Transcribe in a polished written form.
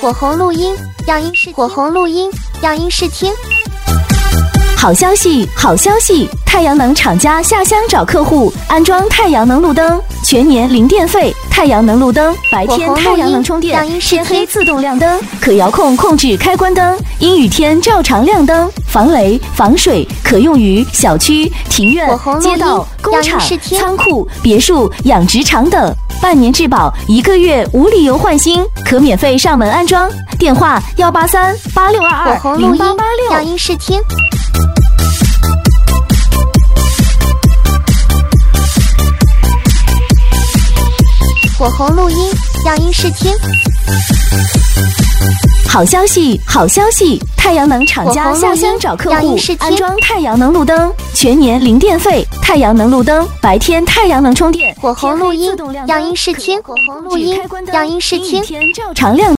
火红录音，样音试火红录音，样音试听。 好消息，好消息！太阳能厂家下乡找客户安装太阳能路灯，全年零电费。太阳能路灯，白天太阳能充电，天黑自动亮灯，可遥控控制开关灯，阴雨天照常亮灯，防雷防水，可用于小区、庭院、街道、工厂、仓库、别墅、养殖场等。半年质保，1个月无理由换新，可免费上门安装。电话183-8622-0886。 样音试听。火红录音，样音试听。 好消息，好消息！太阳能厂家下乡找客户安装太阳能路灯，全年零电费。太阳能路灯，白天太阳能充电， 火红录音，样音试听。火红录音，样音试听。 天照常亮。